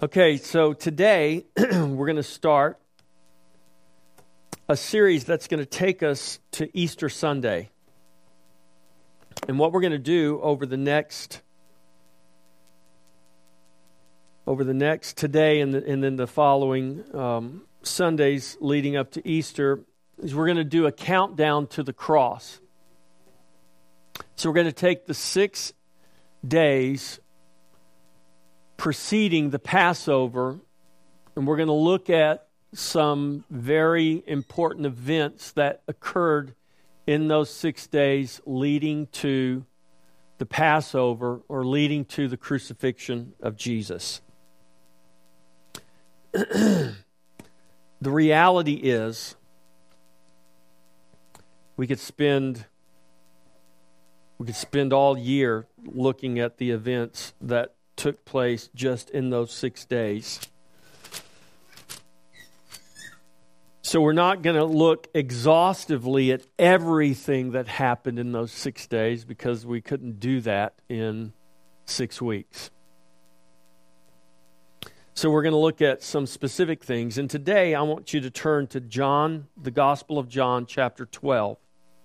Okay, so today we're going to start a series that's going to take us to Easter Sunday. And what we're going to do over the next today and then the following Sundays leading up to Easter is we're going to do a countdown to the cross. So we're going to take the 6 days preceding the Passover, and we're going to look at some very important events that occurred in those 6 days leading to the Passover or leading to the crucifixion of Jesus. The reality is we could spend all year looking at the events that took place just in those 6 days. So we're not going to look exhaustively at everything that happened in those 6 days because we couldn't do that in 6 weeks. So we're going to look at some specific things. And today I want you to turn to John, the Gospel of John, chapter 12.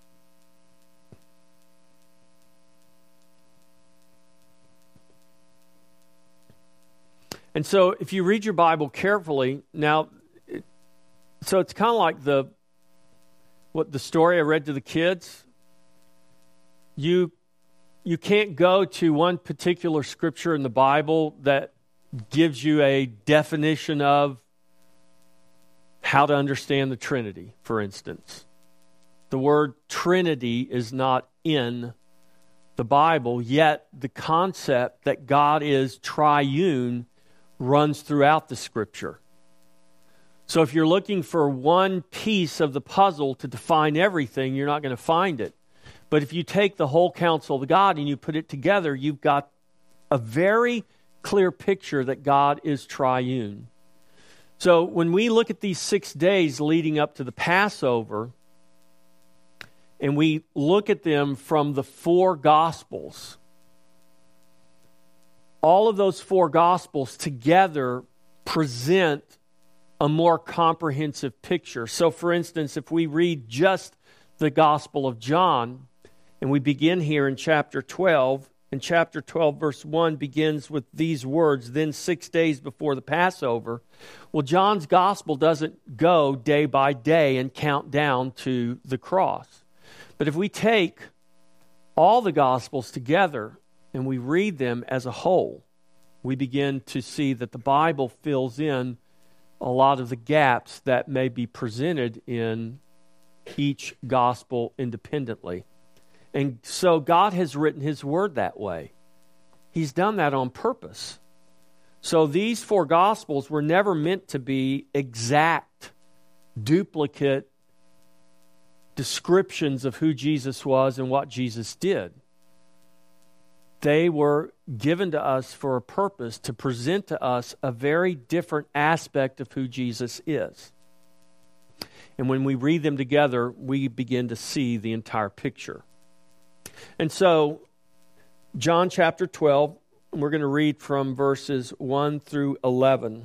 And so if you read your Bible carefully, now, so it's kind of like the story I read to the kids. You can't go to one particular scripture in the Bible that gives you a definition of how to understand the Trinity, for instance. The word Trinity is not in the Bible, yet the concept that God is triune runs throughout the Scripture. So if you're looking for one piece of the puzzle to define everything, you're not going to find it. But if you take the whole counsel of God and you put it together, you've got a very clear picture that God is triune. So when we look at these 6 days leading up to the Passover, and we look at them from the 4 Gospels, all of those 4 Gospels together present a more comprehensive picture. So, for instance, if we read just the Gospel of John, and we begin here in chapter 12, and chapter 12, verse 1 begins with these words, "Then 6 days before the Passover." Well, John's Gospel doesn't go day by day and count down to the cross. But if we take all the Gospels together, and we read them as a whole, we begin to see that the Bible fills in a lot of the gaps that may be presented in each gospel independently. And so God has written His Word that way. He's done that on purpose. So these 4 Gospels were never meant to be exact, duplicate descriptions of who Jesus was and what Jesus did. They were given to us for a purpose to present to us a very different aspect of who Jesus is. And when we read them together, we begin to see the entire picture. And so, John chapter 12, we're going to read from verses 1 through 11.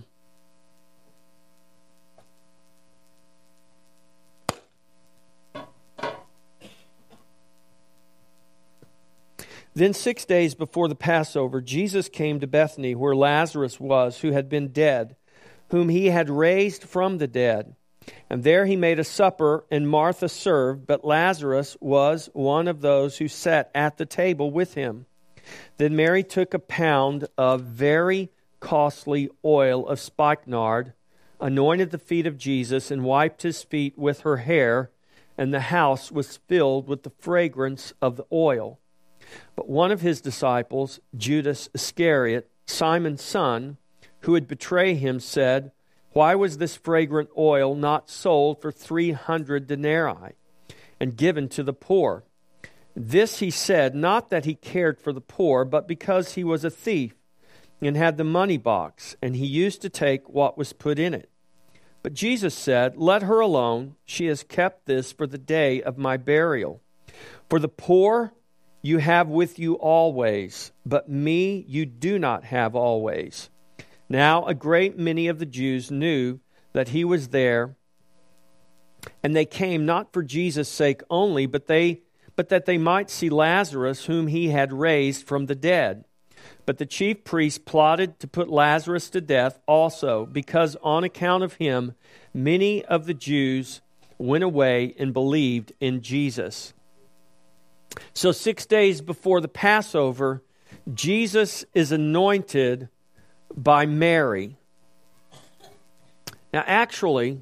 Then 6 days before the Passover, Jesus came to Bethany, where Lazarus was, who had been dead, whom He had raised from the dead. And there He made a supper, and Martha served, but Lazarus was one of those who sat at the table with Him. Then Mary took a pound of very costly oil of spikenard, anointed the feet of Jesus, and wiped His feet with her hair, and the house was filled with the fragrance of the oil. But one of His disciples, Judas Iscariot, Simon's son, who would betray Him, said, "Why was this fragrant oil not sold for 300 denarii and given to the poor?" This He said, not that He cared for the poor, but because He was a thief and had the money box, and He used to take what was put in it. But Jesus said, "Let her alone. She has kept this for the day of my burial. For the poor you have with you always, but me you do not have always." Now a great many of the Jews knew that he was there, and they came not for Jesus' sake only, but that they might see Lazarus, whom he had raised from the dead. But the chief priests plotted to put Lazarus to death also, because on account of him many of the Jews went away and believed in Jesus. So 6 days before the Passover, Jesus is anointed by Mary. Now, actually,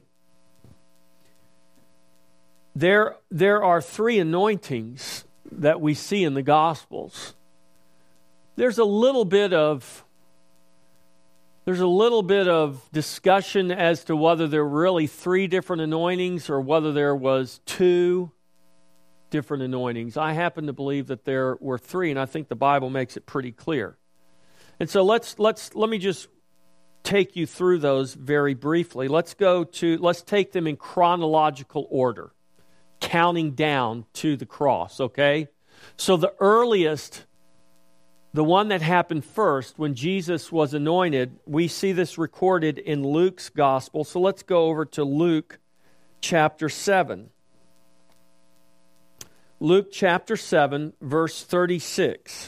there are three anointings that we see in the Gospels. There's a little bit of discussion as to whether there were really three different anointings or whether there was two different anointings. I happen to believe that there were three, and I think the Bible makes it pretty clear. And so let me just take you through those very briefly. Let's take them in chronological order, counting down to the cross, okay? So the earliest, the one that happened first when Jesus was anointed, we see this recorded in Luke's gospel. So let's go over to Luke chapter 7. Luke chapter 7, verse 36.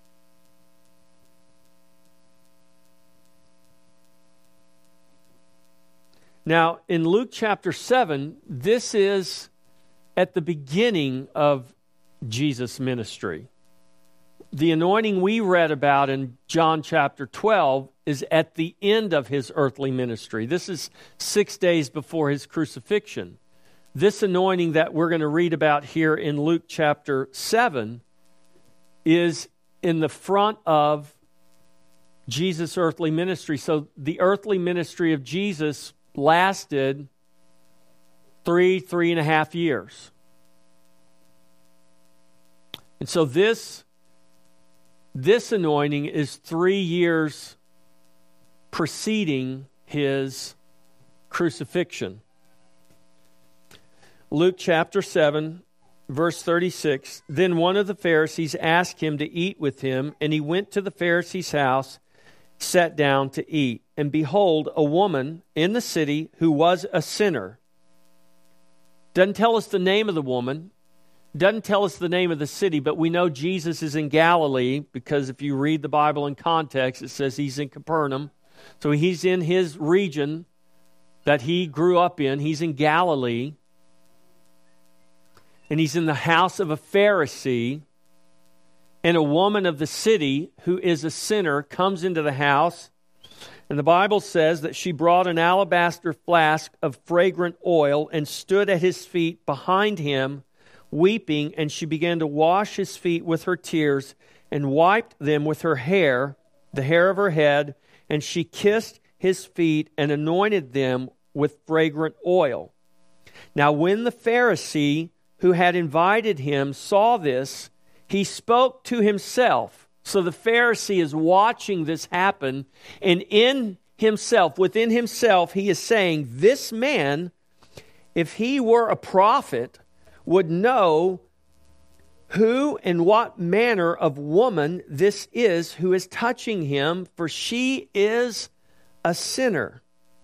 Now, in Luke chapter 7, this is at the beginning of Jesus' ministry. The anointing we read about in John chapter 12 is at the end of his earthly ministry. This is 6 days before his crucifixion. This anointing that we're going to read about here in Luke chapter 7 is in the front of Jesus' earthly ministry. So the earthly ministry of Jesus lasted 3.5 years. And so this anointing is 3 years preceding his crucifixion. Luke chapter 7, verse 36, Then one of the Pharisees asked him to eat with him, and he went to the Pharisee's house, sat down to eat. And behold, a woman in the city who was a sinner. Doesn't tell us the name of the woman, doesn't tell us the name of the city, but we know Jesus is in Galilee, because if you read the Bible in context, it says he's in Capernaum. So he's in his region that he grew up in. He's in Galilee. And he's in the house of a Pharisee. And a woman of the city who is a sinner comes into the house. And the Bible says that she brought an alabaster flask of fragrant oil and stood at his feet behind him, weeping. And she began to wash his feet with her tears and wiped them with her hair, the hair of her head. And she kissed his feet and anointed them with fragrant oil. Now when the Pharisee who had invited him saw this, he spoke to himself. So the Pharisee is watching this happen, and within himself, he is saying, this man, if he were a prophet, would know who and what manner of woman this is who is touching him, for she is a sinner.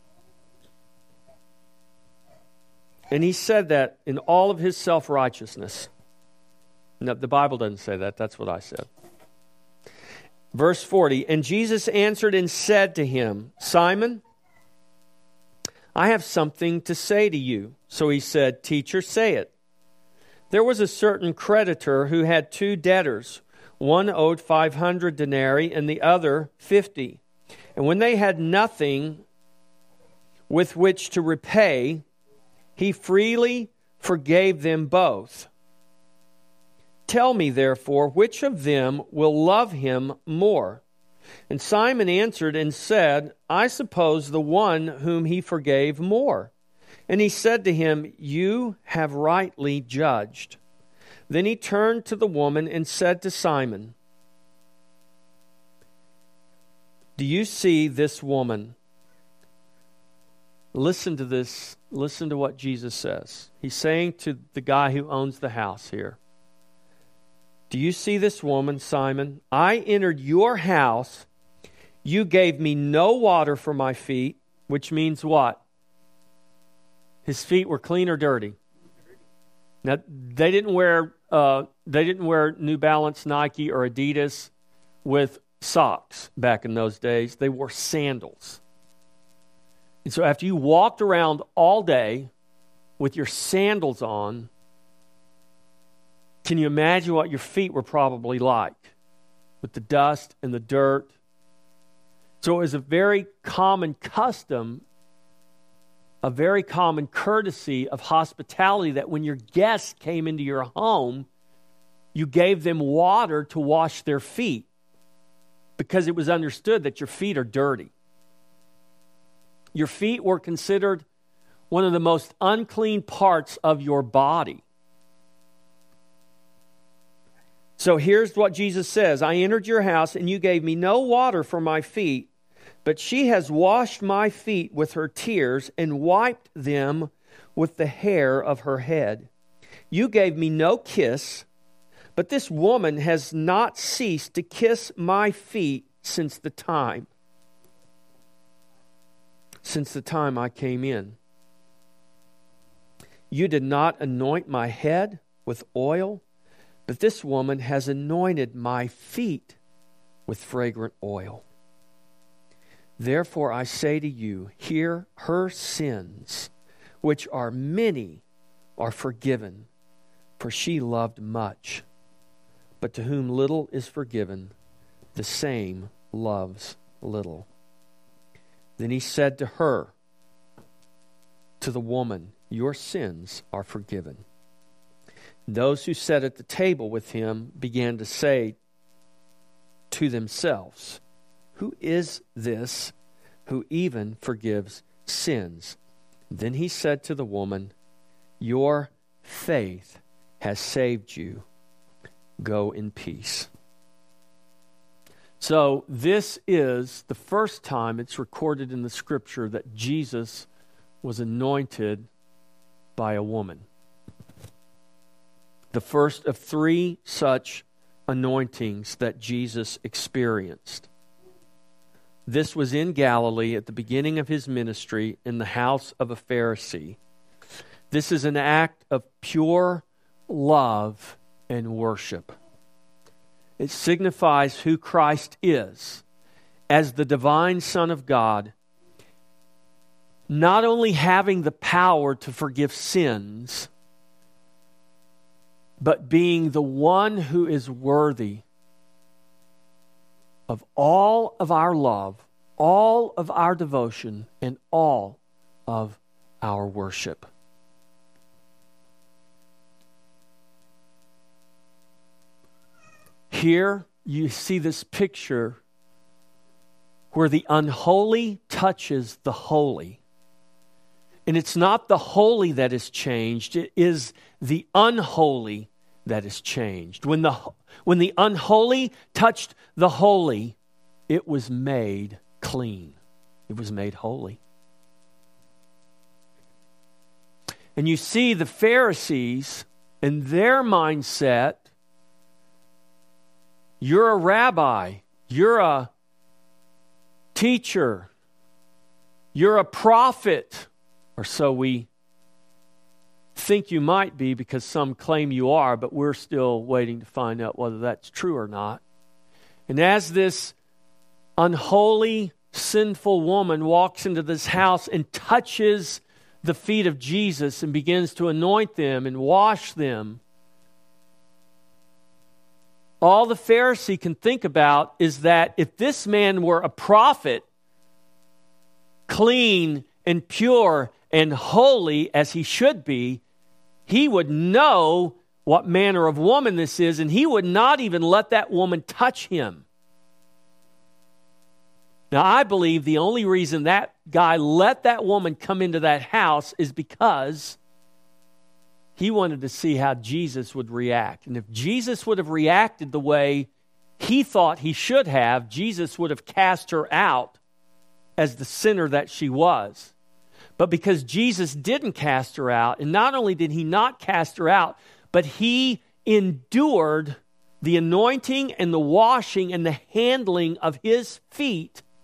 And he said that in all of his self-righteousness. No, the Bible doesn't say that. That's what I said. Verse 40, And Jesus answered and said to him, Simon, I have something to say to you. So he said, Teacher, say it. There was a certain creditor who had two debtors. One owed 500 denarii and the other 50. And when they had nothing with which to repay, he freely forgave them both. Tell me, therefore, which of them will love him more? And Simon answered and said, I suppose the one whom he forgave more. And he said to him, You have rightly judged. Then he turned to the woman and said to Simon, Do you see this woman? Listen to this. Listen to what Jesus says. He's saying to the guy who owns the house here, Do you see this woman, Simon? I entered your house. You gave me no water for my feet, which means what? His feet were clean or dirty. Now, they didn't wear New Balance, Nike, or Adidas with socks back in those days. They wore sandals. And so after you walked around all day with your sandals on, can you imagine what your feet were probably like with the dust and the dirt? So it was a very common custom, a very common courtesy of hospitality that when your guests came into your home, you gave them water to wash their feet because it was understood that your feet are dirty. Your feet were considered one of the most unclean parts of your body. So here's what Jesus says. I entered your house and you gave me no water for my feet, but she has washed my feet with her tears and wiped them with the hair of her head. You gave me no kiss, but this woman has not ceased to kiss my feet since the time I came in. You did not anoint my head with oil, but this woman has anointed my feet with fragrant oil. Therefore I say to you, here her sins, which are many, are forgiven, for she loved much. But to whom little is forgiven, the same loves little. Then he said to her, to the woman, your sins are forgiven. Those who sat at the table with him began to say to themselves, who is this who even forgives sins? Then he said to the woman, your faith has saved you. Go in peace. So this is the first time it's recorded in the scripture that Jesus was anointed by a woman. The first of 3 such anointings that Jesus experienced. This was in Galilee at the beginning of his ministry in the house of a Pharisee. This is an act of pure love and worship. It signifies who Christ is as the divine Son of God, not only having the power to forgive sins, but being the one who is worthy of all of our love, all of our devotion, and all of our worship. Here you see this picture where the unholy touches the holy. And it's not the holy that is changed, it is the unholy that is changed. When the unholy touched the holy, it was made clean. It was made holy. And you see the Pharisees and their mindset. You're a rabbi. You're a teacher. You're a prophet. Or so we think you might be because some claim you are, but we're still waiting to find out whether that's true or not. And as this unholy, sinful woman walks into this house and touches the feet of Jesus and begins to anoint them and wash them, all the Pharisee can think about is that if this man were a prophet, clean and pure and holy as he should be, he would know what manner of woman this is, and he would not even let that woman touch him. Now, I believe the only reason that guy let that woman come into that house is because he wanted to see how Jesus would react. And if Jesus would have reacted the way he thought he should have, Jesus would have cast her out as the sinner that she was. But because Jesus didn't cast her out, and not only did he not cast her out, but he endured the anointing and the washing and the handling of his feet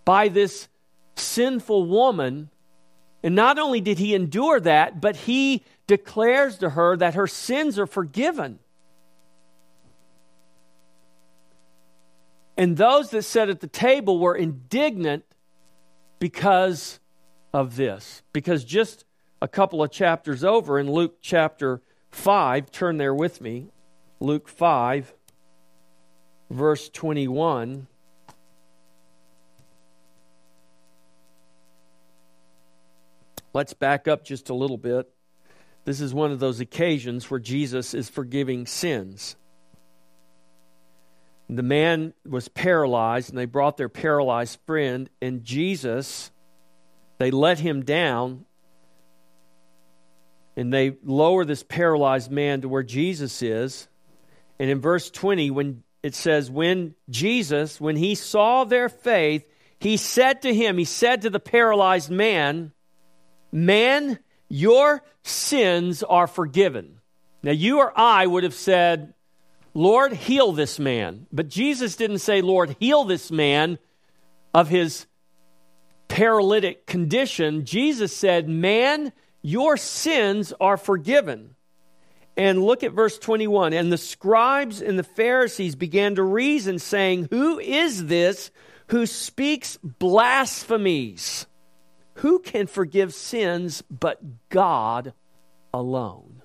by this sinful woman. And not only did he endure that, but he declares to her that her sins are forgiven. And those that sat at the table were indignant because of this. Because just a couple of chapters over in Luke chapter 5, turn there with me, Luke 5, verse 21. Let's back up just a little bit. This is one of those occasions where Jesus is forgiving sins. The man was paralyzed, and they brought their paralyzed friend, and Jesus, they let him down, and they lower this paralyzed man to where Jesus is. And in verse 20, when it says, when Jesus, when he saw their faith, he said to the paralyzed man, "Man, your sins are forgiven." Now, you or I would have said, "Lord, heal this man." But Jesus didn't say, "Lord, heal this man of his paralytic condition." Jesus said, "Man, your sins are forgiven." And look at verse 21. And the scribes and the Pharisees began to reason, saying, "Who is this who speaks blasphemies? Who can forgive sins but God alone?"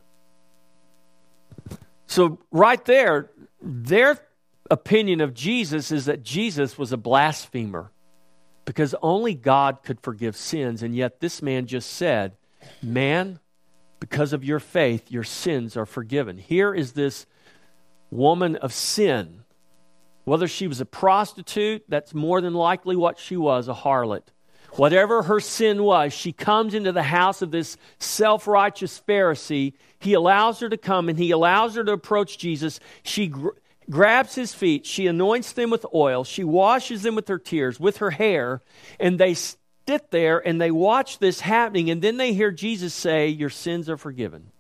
So right there, their opinion of Jesus is that Jesus was a blasphemer because only God could forgive sins. And yet this man just said, "Man, because of your faith, your sins are forgiven." Here is this woman of sin. Whether she was a prostitute, that's more than likely what she was, a harlot. Whatever her sin was, she comes into the house of this self-righteous Pharisee. He allows her to come and he allows her to approach Jesus. She grabs his feet. She anoints them with oil. She washes them with her tears, with her hair. And they sit there and they watch this happening. And then they hear Jesus say, "Your sins are forgiven."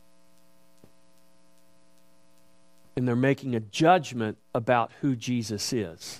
And they're making a judgment about who Jesus is.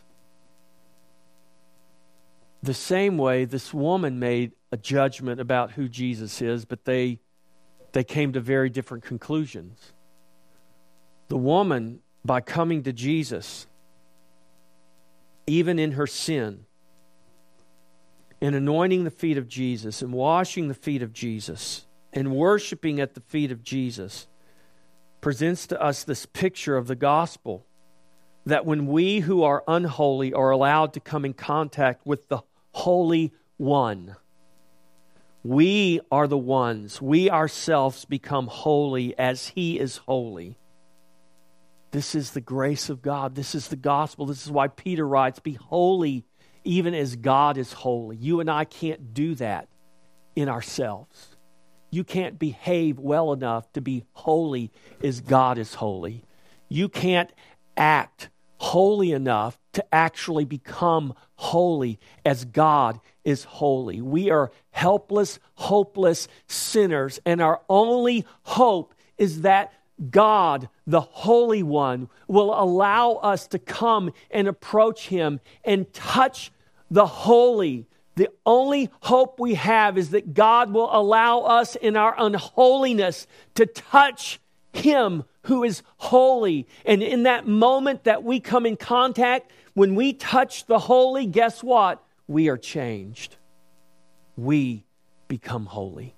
The same way this woman made a judgment about who Jesus is, but they came to very different conclusions. The woman, by coming to Jesus, even in her sin, and anointing the feet of Jesus, and washing the feet of Jesus, and worshiping at the feet of Jesus, presents to us this picture of the gospel, that when we who are unholy are allowed to come in contact with the Holy One, we are the ones, we ourselves become holy as He is holy. This is the grace of God. This is the gospel. This is why Peter writes, "Be holy even as God is holy." You and I can't do that in ourselves. You can't behave well enough to be holy as God is holy. You can't act holy enough to actually become holy as God is holy. We are helpless, hopeless sinners, and our only hope is that God, the Holy One, will allow us to come and approach Him and touch the holy. The only hope we have is that God will allow us in our unholiness to touch Him who is holy. And in that moment that we come in contact, when we touch the holy, guess what? We are changed. We become holy.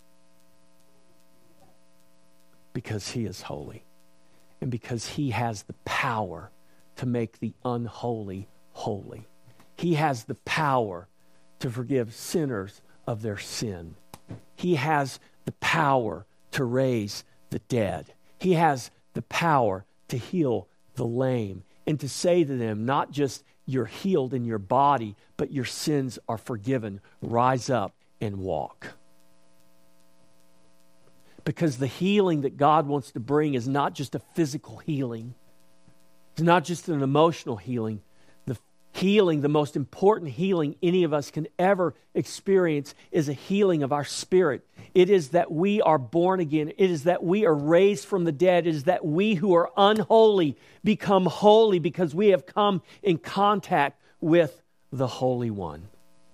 Because He is holy. And because He has the power to make the unholy holy. He has the power to forgive sinners of their sin. He has the power to raise the dead. He has the power to heal the lame and to say to them, not just you're healed in your body, but your sins are forgiven. Rise up and walk. Because the healing that God wants to bring is not just a physical healing. It's not just an emotional healing. Healing, the most important healing any of us can ever experience, is a healing of our spirit. It is that we are born again. It is that we are raised from the dead. It is that we who are unholy become holy because we have come in contact with the Holy One.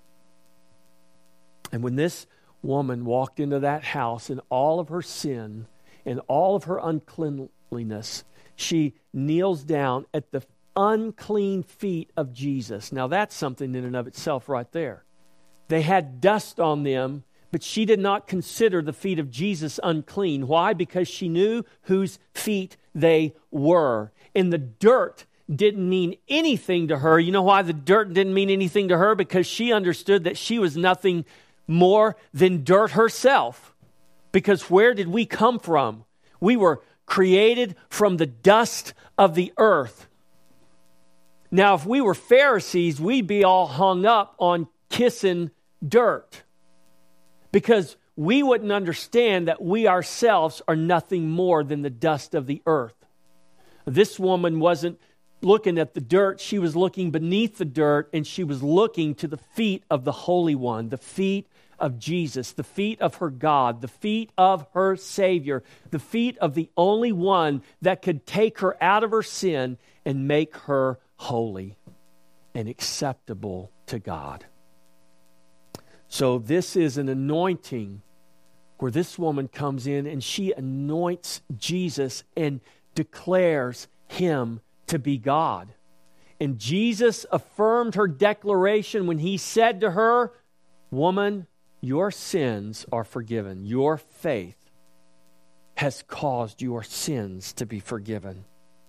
And when this woman walked into that house in all of her sin and all of her uncleanliness, she kneels down at the unclean feet of Jesus. Now that's something in and of itself right there. They had dust on them, but she did not consider the feet of Jesus unclean. Why? Because she knew whose feet they were. And the dirt didn't mean anything to her. You know why the dirt didn't mean anything to her? Because she understood that she was nothing more than dirt herself. Because where did we come from? We were created from the dust of the earth. Now, if we were Pharisees, we'd be all hung up on kissing dirt. Because we wouldn't understand that we ourselves are nothing more than the dust of the earth. This woman wasn't looking at the dirt. She was looking beneath the dirt, and she was looking to the feet of the Holy One, the feet of Jesus, the feet of her God, the feet of her Savior, the feet of the only one that could take her out of her sin and make her holy and acceptable to God. So this is an anointing where this woman comes in and she anoints Jesus and declares him to be God. And Jesus affirmed her declaration when he said to her, "Woman, your sins are forgiven. Your faith has caused your sins to be forgiven."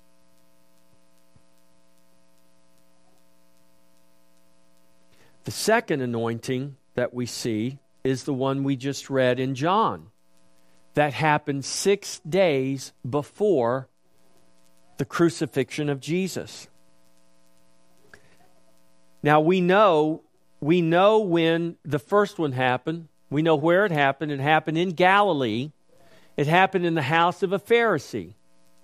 The second anointing that we see is the one we just read in John. That happened 6 days before the crucifixion of Jesus. Now we know when the first one happened. We know where it happened. It happened in Galilee. It happened in the house of a Pharisee.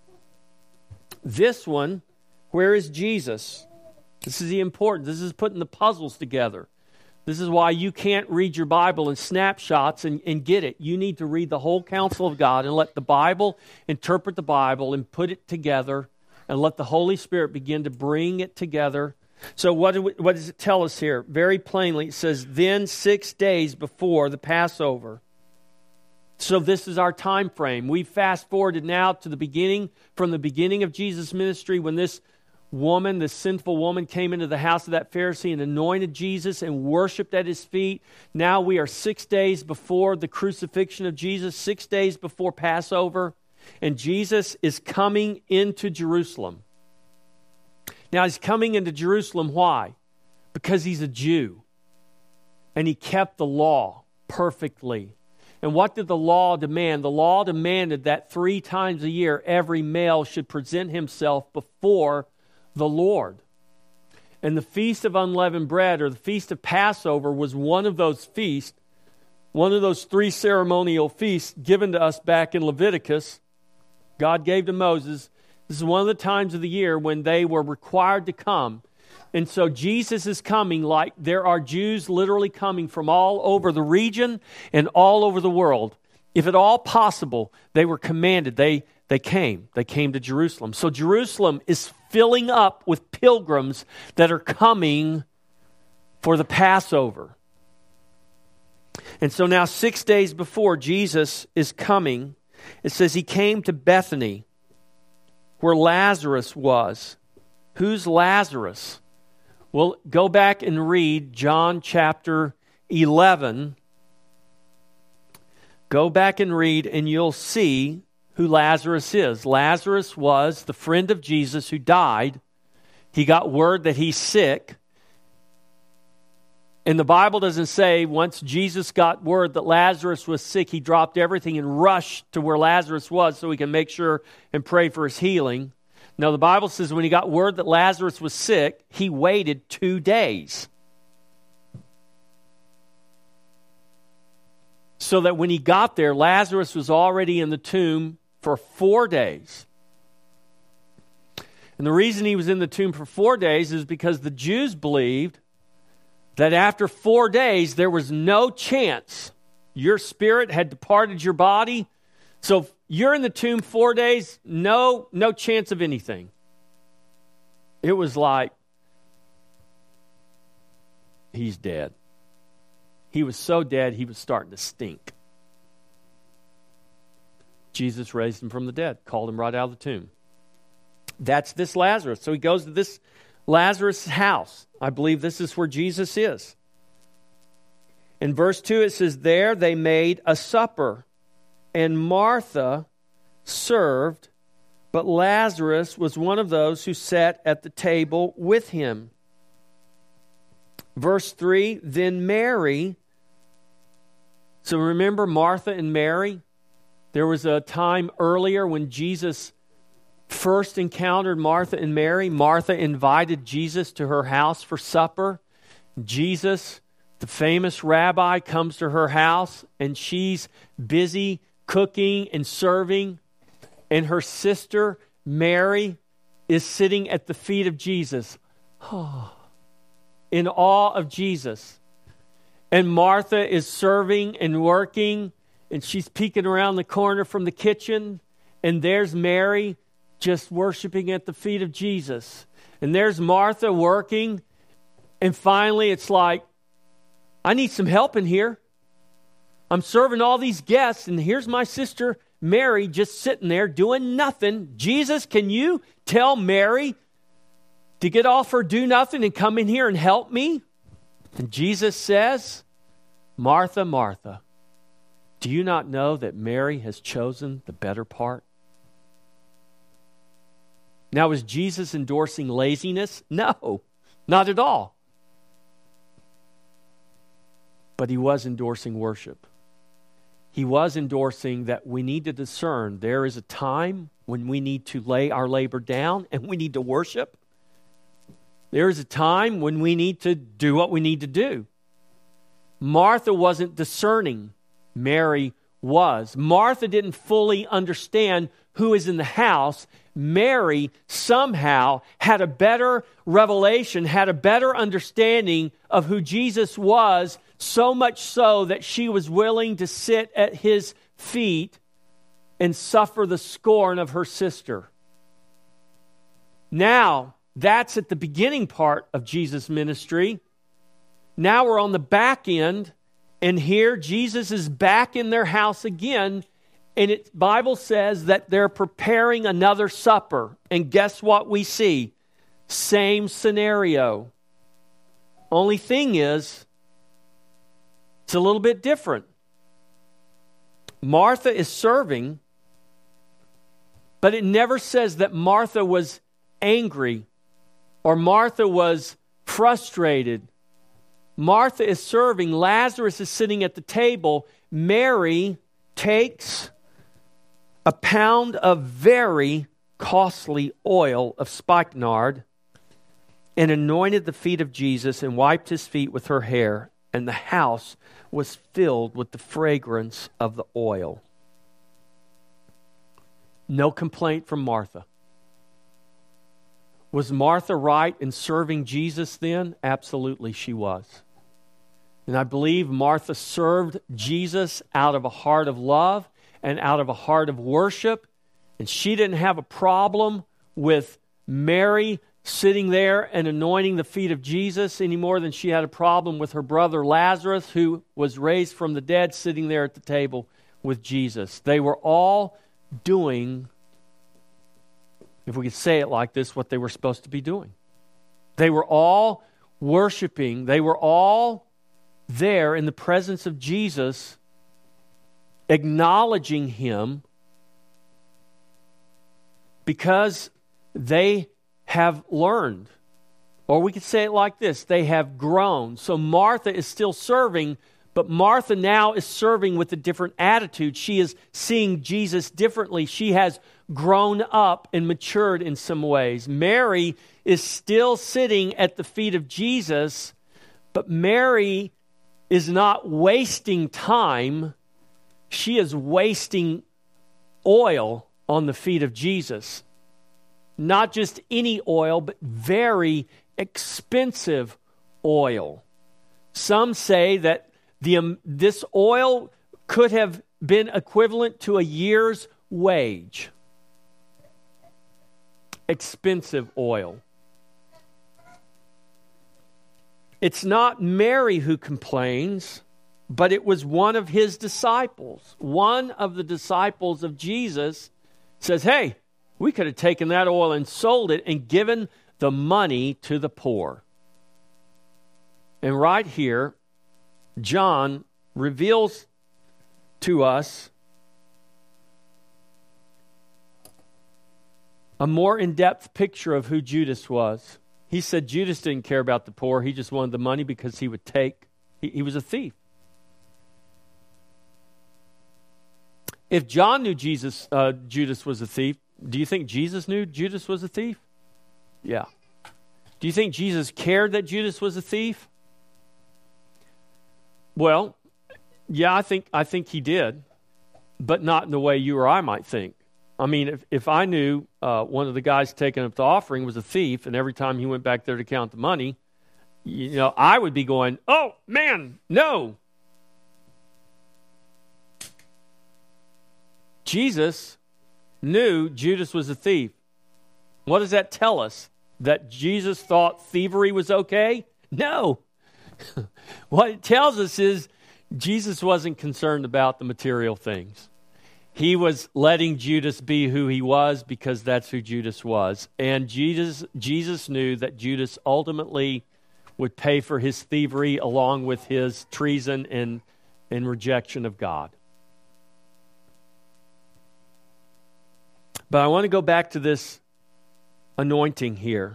This one, where is Jesus? This is the important. This is putting the puzzles together. This is why you can't read your Bible in snapshots and get it. You need to read the whole counsel of God and let the Bible interpret the Bible and put it together and let the Holy Spirit begin to bring it together. So what does it tell us here? Very plainly, it says, then 6 days before the Passover. So this is our time frame. We fast forwarded now to the beginning, from the beginning of Jesus' ministry, when this woman, this sinful woman, came into the house of that Pharisee and anointed Jesus and worshiped at his feet. Now we are 6 days before the crucifixion of Jesus, 6 days before Passover, and Jesus is coming into Jerusalem. Now he's coming into Jerusalem, why? Because he's a Jew, and he kept the law perfectly. And what did the law demand? The law demanded that 3 times a year every male should present himself before the Lord. And the Feast of Unleavened Bread, or the Feast of Passover, was one of those feasts, one of those 3 ceremonial feasts given to us back in Leviticus. God gave to Moses. This is one of the times of the year when they were required to come. And so Jesus is coming like there are Jews literally coming from all over the region and all over the world. If at all possible, they were commanded. They came to Jerusalem. So Jerusalem is filling up with pilgrims that are coming for the Passover. And so now 6 days before Jesus is coming, it says he came to Bethany, where Lazarus was. Who's Lazarus? Well, go back and read John chapter 11. Go back and read, and you'll see who Lazarus is. Lazarus was the friend of Jesus who died. He got word that he's sick. And the Bible doesn't say once Jesus got word that Lazarus was sick, he dropped everything and rushed to where Lazarus was so he can make sure and pray for his healing. No, the Bible says when he got word that Lazarus was sick, he waited 2 days. So that when he got there, Lazarus was already in the tomb for 4 days. And the reason he was in the tomb for 4 days is because the Jews believed that after 4 days, there was no chance. Your spirit had departed your body. So if you're in the tomb 4 days, no chance of anything. It was like he's dead. He was so dead, he was starting to stink. Jesus raised him from the dead, called him right out of the tomb. That's this Lazarus. So he goes to this Lazarus' house. I believe this is where Jesus is. In verse 2 it says, there they made a supper, and Martha served, but Lazarus was one of those who sat at the table with him. Verse 3, then Mary. So remember Martha and Mary? There was a time earlier when Jesus first encountered Martha and Mary. Martha invited Jesus to her house for supper. Jesus, the famous rabbi, comes to her house, and she's busy cooking and serving. And her sister, Mary, is sitting at the feet of Jesus, in awe of Jesus. And Martha is serving and working, and she's peeking around the corner from the kitchen, and there's Mary just worshiping at the feet of Jesus. And there's Martha working, and finally it's like, I need some help in here. I'm serving all these guests, and here's my sister Mary just sitting there doing nothing. Jesus, can you tell Mary to get off her do nothing and come in here and help me? And Jesus says, Martha, Martha, do you not know that Mary has chosen the better part? Now, is Jesus endorsing laziness? No, not at all. But he was endorsing worship. He was endorsing that we need to discern there is a time when we need to lay our labor down and we need to worship. There is a time when we need to do what we need to do. Martha wasn't discerning. Mary was. Martha didn't fully understand who is in the house. Mary somehow had a better revelation, had a better understanding of who Jesus was, so much so that she was willing to sit at his feet and suffer the scorn of her sister. Now, that's at the beginning part of Jesus' ministry. Now we're on the back end, and here Jesus is back in their house again, and the Bible says that they're preparing another supper. And guess what we see? Same scenario. Only thing is, it's a little bit different. Martha is serving, but it never says that Martha was angry or Martha was frustrated. Martha is serving. Lazarus is sitting at the table. Mary takes a pound of very costly oil of spikenard and anointed the feet of Jesus and wiped his feet with her hair, and the house was filled with the fragrance of the oil. No complaint from Martha. Was Martha right in serving Jesus then? Absolutely, she was. And I believe Martha served Jesus out of a heart of love and out of a heart of worship. And she didn't have a problem with Mary sitting there and anointing the feet of Jesus any more than she had a problem with her brother Lazarus, who was raised from the dead, sitting there at the table with Jesus. They were all doing, if we could say it like this, what they were supposed to be doing. They were all worshiping. They were all there in the presence of Jesus, acknowledging him, because they have learned. Or we could say it like this: they have grown. So Martha is still serving, but Martha now is serving with a different attitude. She is seeing Jesus differently. She has grown up and matured in some ways. Mary is still sitting at the feet of Jesus, but Mary is not wasting time. She is wasting oil on the feet of Jesus. Not just any oil, but very expensive oil. Some say that this oil could have been equivalent to a year's wage. Expensive oil. It's not Mary who complains, but it was one of his disciples. One of the disciples of Jesus says, hey, we could have taken that oil and sold it and given the money to the poor. And right here, John reveals to us a more in-depth picture of who Judas was. He said Judas didn't care about the poor. He just wanted the money because he would take. He was a thief. If John knew Judas was a thief, do you think Jesus knew Judas was a thief? Yeah. Do you think Jesus cared that Judas was a thief? Well, yeah, I think he did, but not in the way you or I might think. I mean, if I knew one of the guys taking up the offering was a thief, and every time he went back there to count the money, I would be going, oh, man, no. Jesus knew Judas was a thief. What does that tell us? That Jesus thought thievery was okay? No. What it tells us is Jesus wasn't concerned about the material things. He was letting Judas be who he was because that's who Judas was. And Jesus knew that Judas ultimately would pay for his thievery along with his treason and rejection of God. But I want to go back to this anointing here.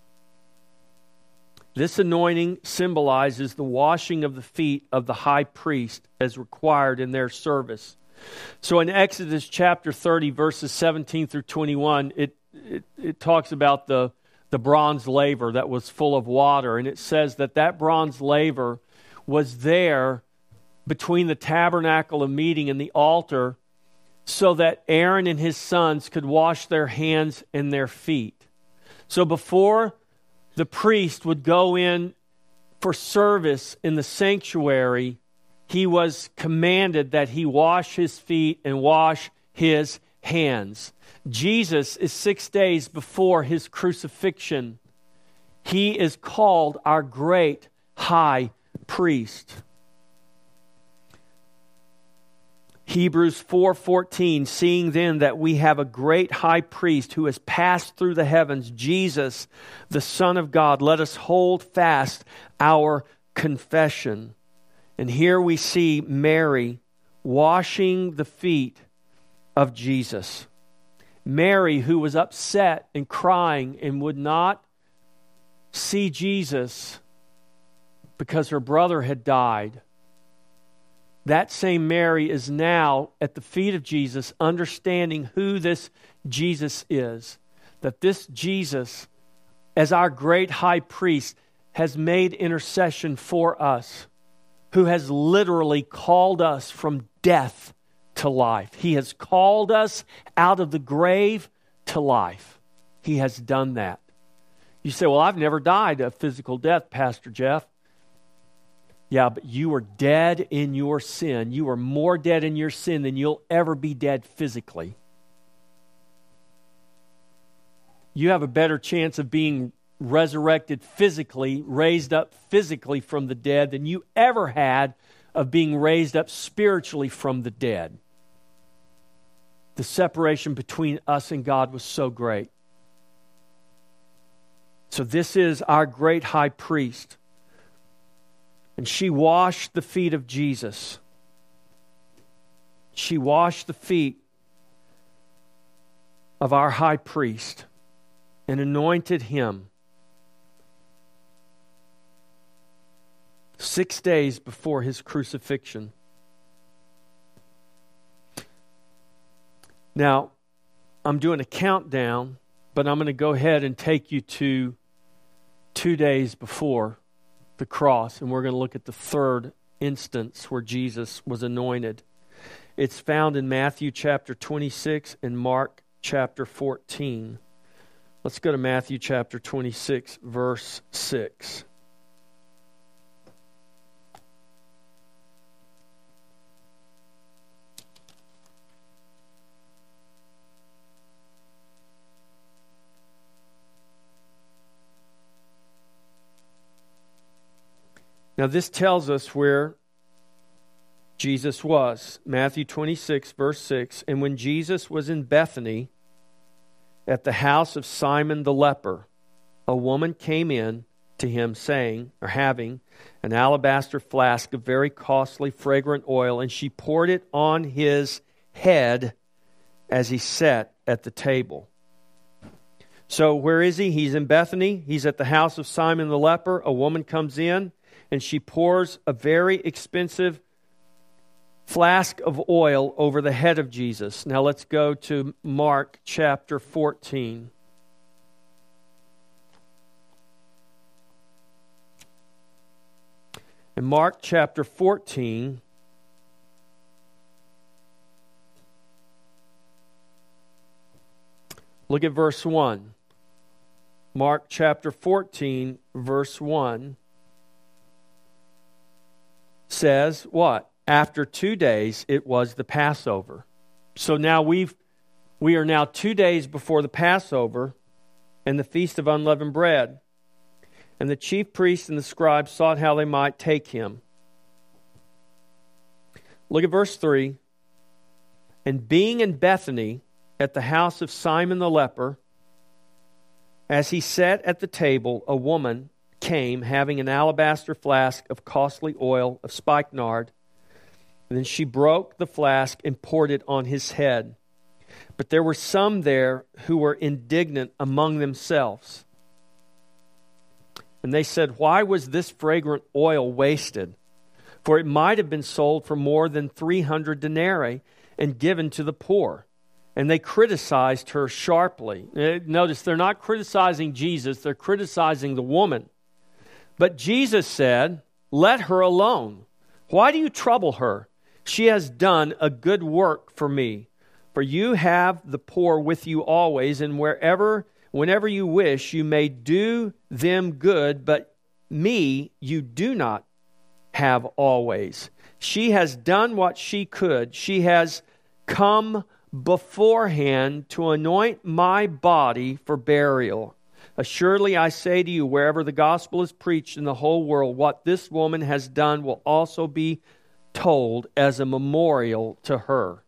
This anointing symbolizes the washing of the feet of the high priest as required in their service. So in Exodus chapter 30, verses 17 through 21, it talks about the bronze laver that was full of water. And it says that bronze laver was there between the tabernacle of meeting and the altar so that Aaron and his sons could wash their hands and their feet. So before the priest would go in for service in the sanctuary, he was commanded that he wash his feet and wash his hands. Jesus is 6 days before his crucifixion. He is called our great high priest. Hebrews 4:14, seeing then that we have a great high priest who has passed through the heavens, Jesus, the Son of God, let us hold fast our confession. And here we see Mary washing the feet of Jesus. Mary, who was upset and crying and would not see Jesus because her brother had died. That same Mary is now at the feet of Jesus, understanding who this Jesus is. That this Jesus, as our great high priest, has made intercession for us, who has literally called us from death to life. He has called us out of the grave to life. He has done that. You say, well, I've never died a physical death, Pastor Jeff. Yeah, but you were dead in your sin. You were more dead in your sin than you'll ever be dead physically. You have a better chance of being resurrected physically, raised up physically from the dead than you ever had of being raised up spiritually from the dead. The separation between us and God was so great. So this is our great high priest. And she washed the feet of Jesus. She washed the feet of our high priest and anointed him 6 days before his crucifixion. Now, I'm doing a countdown, but I'm going to go ahead and take you to 2 days before the cross, and we're going to look at the third instance where Jesus was anointed. It's found in Matthew chapter 26 and Mark chapter 14. Let's go to Matthew chapter 26, verse 6. Now this tells us where Jesus was. Matthew 26, verse 6. And when Jesus was in Bethany, at the house of Simon the leper, a woman came in to him saying, or having, an alabaster flask of very costly fragrant oil, and she poured it on his head as he sat at the table. So where is he? He's in Bethany. He's at the house of Simon the leper. A woman comes in, and she pours a very expensive flask of oil over the head of Jesus. Now let's go to Mark chapter 14. In Mark chapter 14, look at verse 1. Mark chapter 14, verse 1 says what? After 2 days, it was the Passover. So now we are now 2 days before the Passover and the Feast of Unleavened Bread. And the chief priests and the scribes sought how they might take him. Look at verse 3. And being in Bethany at the house of Simon the leper, as he sat at the table, a woman came having an alabaster flask of costly oil of spikenard. And then she broke the flask and poured it on his head. But there were some there who were indignant among themselves. And they said, why was this fragrant oil wasted? For it might have been sold for more than 300 denarii and given to the poor. And they criticized her sharply. Notice, they're not criticizing Jesus, they're criticizing the woman. But Jesus said, let her alone. Why do you trouble her? She has done a good work for me. For you have the poor with you always, and whenever you wish, you may do them good, but me you do not have always. She has done what she could. She has come beforehand to anoint my body for burial. Assuredly, I say to you, wherever the gospel is preached in the whole world, what this woman has done will also be told as a memorial to her.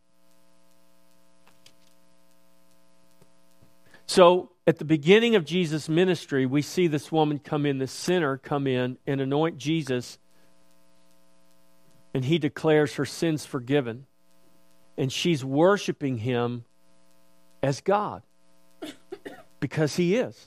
So, at the beginning of Jesus' ministry, we see this woman come in, this sinner come in and anoint Jesus, and he declares her sins forgiven. And she's worshiping him as God, because he is.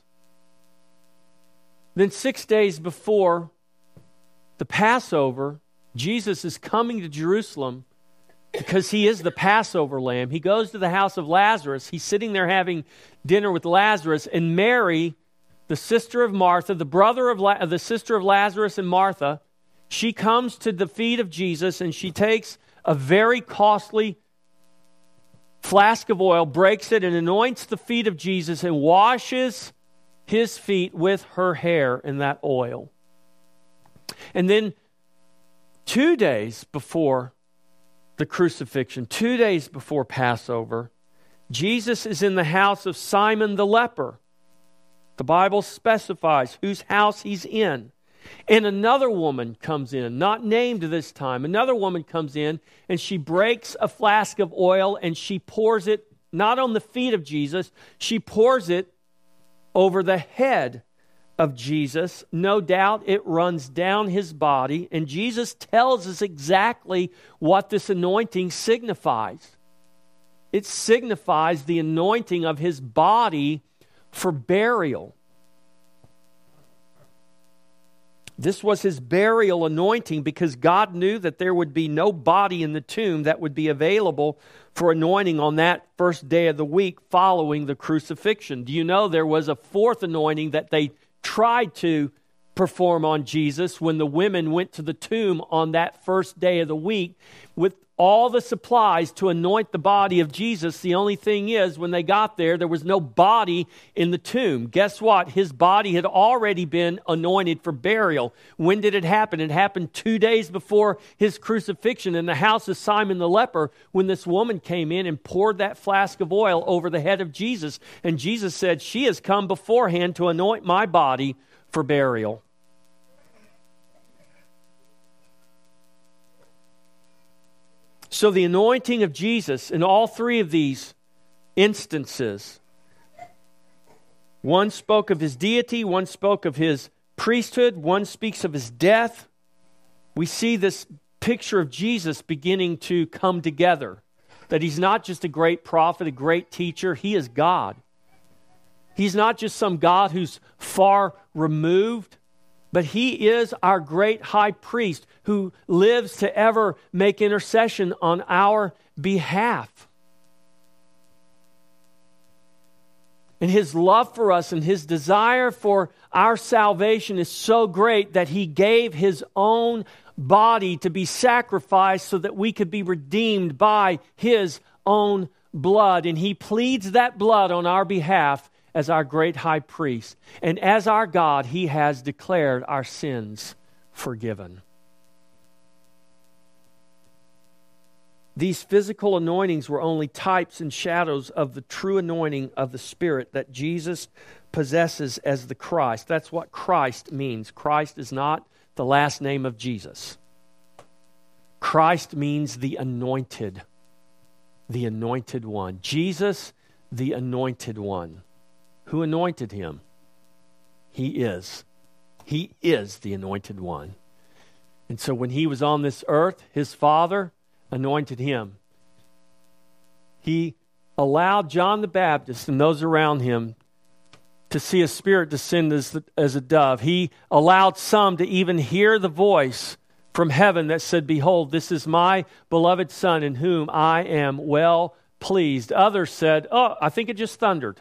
Then 6 days before the Passover, Jesus is coming to Jerusalem because he is the Passover lamb. He goes to the house of Lazarus. He's sitting there having dinner with Lazarus, and Mary, the sister of Martha, the sister of Lazarus and Martha, she comes to the feet of Jesus, and she takes a very costly flask of oil, breaks it, and anoints the feet of Jesus and washes his feet with her hair in that oil. And then 2 days before the crucifixion, 2 days before Passover, Jesus is in the house of Simon the leper. The Bible specifies whose house he's in. And another woman comes in, not named this time. Another woman comes in, and she breaks a flask of oil, and she pours it not on the feet of Jesus, she pours it over the head of Jesus. No doubt it runs down his body, and Jesus tells us exactly what this anointing signifies. It signifies the anointing of his body for burial. This was his burial anointing because God knew that there would be no body in the tomb that would be available for anointing on that first day of the week following the crucifixion. Do you know there was a fourth anointing that they tried to perform on Jesus when the women went to the tomb on that first day of the week with all the supplies to anoint the body of Jesus? The only thing is, when they got there, there was no body in the tomb. Guess what? His body had already been anointed for burial. When did it happen? It happened 2 days before his crucifixion in the house of Simon the leper, when this woman came in and poured that flask of oil over the head of Jesus. And Jesus said, she has come beforehand to anoint my body for burial. So the anointing of Jesus in all three of these instances, one spoke of his deity, one spoke of his priesthood, one speaks of his death. We see this picture of Jesus beginning to come together. That he's not just a great prophet, a great teacher. He is God. He's not just some God who's far removed, but he is our great high priest who lives to ever make intercession on our behalf. And his love for us and his desire for our salvation is so great that he gave his own body to be sacrificed so that we could be redeemed by his own blood. And he pleads that blood on our behalf as our great high priest. And as our God, he has declared our sins forgiven. These physical anointings were only types and shadows of the true anointing of the Spirit that Jesus possesses as the Christ. That's what Christ means. Christ is not the last name of Jesus. Christ means the anointed one. Jesus, the anointed one. Who anointed him? He is. He is the anointed one. And so when he was on this earth, his Father anointed him. He allowed John the Baptist and those around him to see a spirit descend as a dove. He allowed some to even hear the voice from heaven that said, "Behold, this is my beloved Son in whom I am well pleased." Others said, "Oh, I think it just thundered."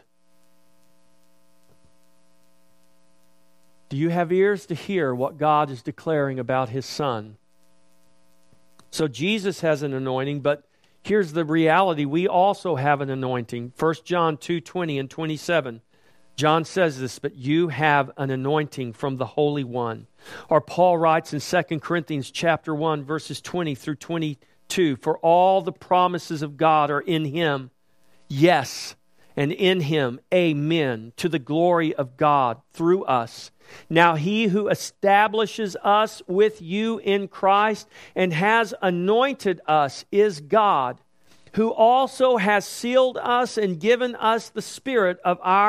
Do you have ears to hear what God is declaring about his Son? So Jesus has an anointing, but here's the reality. We also have an anointing. 1 John 2:20 and 27. John says this, "But you have an anointing from the Holy One." Or Paul writes in 2 Corinthians chapter 1, verses 20 through 22, "For all the promises of God are in him. Yes, and in him, amen, to the glory of God through us. Now he who establishes us with you in Christ and has anointed us is God, who also has sealed us and given us the Spirit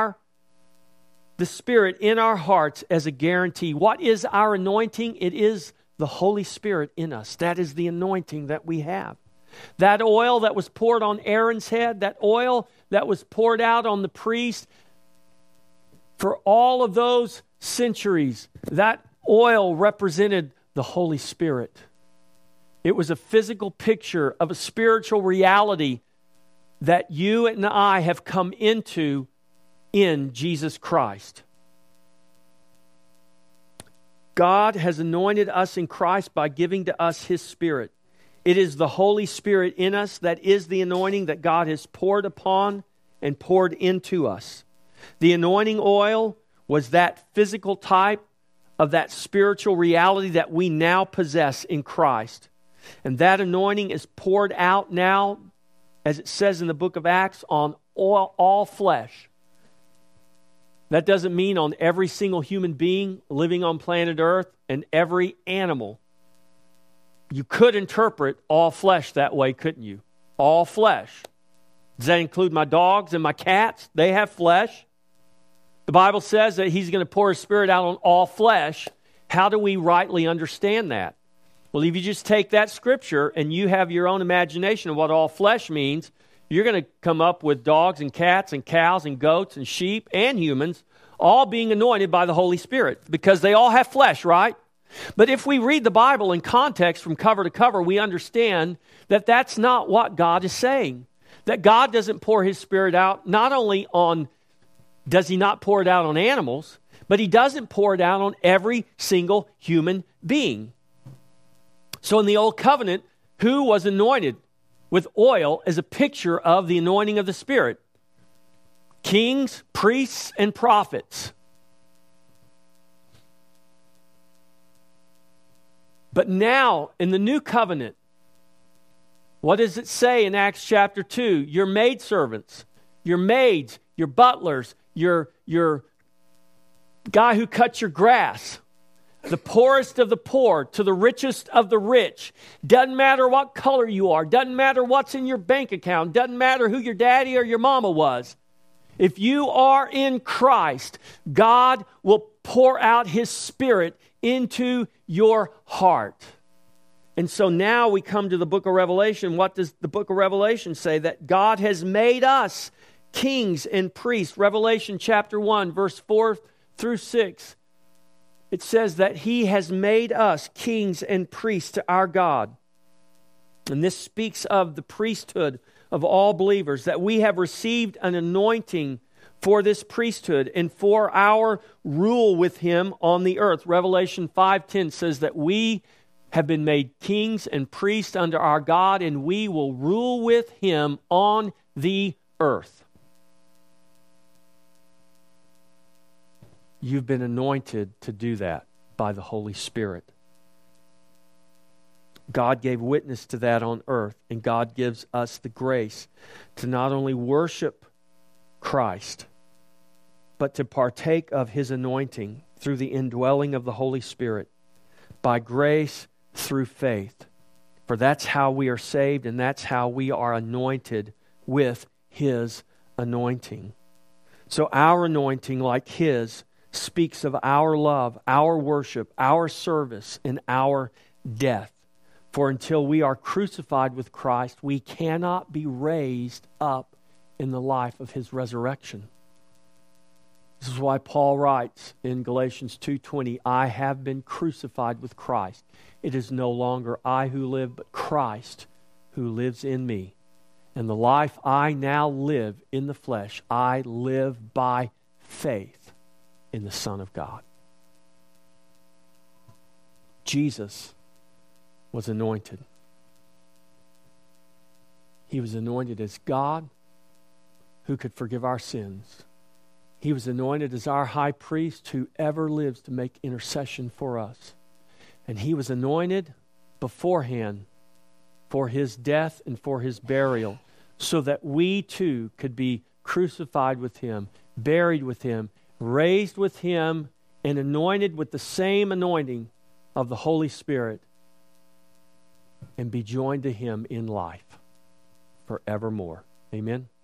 in our hearts as a guarantee. What is our anointing? It is the Holy Spirit in us. That is the anointing that we have. That oil that was poured on Aaron's head, that oil that was poured out on the priest, for all of those centuries, that oil represented the Holy Spirit. It was a physical picture of a spiritual reality that you and I have come into in Jesus Christ. God has anointed us in Christ by giving to us his Spirit. It is the Holy Spirit in us that is the anointing that God has poured upon and poured into us. The anointing oil was that physical type of that spiritual reality that we now possess in Christ. And that anointing is poured out now, as it says in the book of Acts, on all flesh. That doesn't mean on every single human being living on planet Earth and every animal. You could interpret all flesh that way, couldn't you? All flesh. Does that include my dogs and my cats? They have flesh. The Bible says that he's going to pour his Spirit out on all flesh. How do we rightly understand that? Well, if you just take that scripture and you have your own imagination of what all flesh means, you're going to come up with dogs and cats and cows and goats and sheep and humans all being anointed by the Holy Spirit because they all have flesh, right? But if we read the Bible in context from cover to cover, we understand that that's not what God is saying. That God doesn't pour his Spirit out not only on does he not pour it out on animals, but he doesn't pour it out on every single human being. So in the Old Covenant, who was anointed with oil as a picture of the anointing of the Spirit? Kings, priests, and prophets. But now, in the New Covenant, what does it say in Acts chapter 2? Your maidservants, your maids, your butlers, your guy who cuts your grass. the poorest of the poor to the richest of the rich. Doesn't matter what color you are. Doesn't matter what's in your bank account. Doesn't matter who your daddy or your mama was. If you are in Christ, God will pour out His Spirit into your heart. And so now we come to the book of Revelation. What does the book of Revelation say? That God has made us kings and priests. Revelation chapter 1, verse 4 through 6. It says that He has made us kings and priests to our God. And this speaks of the priesthood of all believers, that we have received an anointing for this priesthood and for our rule with Him on the earth. Revelation 5:10 says that we have been made kings and priests unto our God, and we will rule with Him on the earth. You've been anointed to do that by the Holy Spirit. God gave witness to that on earth, and God gives us the grace to not only worship Christ, but to partake of His anointing through the indwelling of the Holy Spirit, by grace through faith. For that's how we are saved, and that's how we are anointed with His anointing. So our anointing, like His, speaks of our love, our worship, our service, and our death. For until we are crucified with Christ, we cannot be raised up in the life of His resurrection. This is why Paul writes in Galatians 2:20, I have been crucified with Christ. It is no longer I who live, but Christ who lives in me. And the life I now live in the flesh, I live by faith in the Son of God. Jesus was anointed. He was anointed as God who could forgive our sins. He was anointed as our high priest who ever lives to make intercession for us. And He was anointed beforehand for His death and for His burial, so that we too could be crucified with Him, buried with Him, raised with Him, and anointed with the same anointing of the Holy Spirit, and be joined to Him in life forevermore. Amen.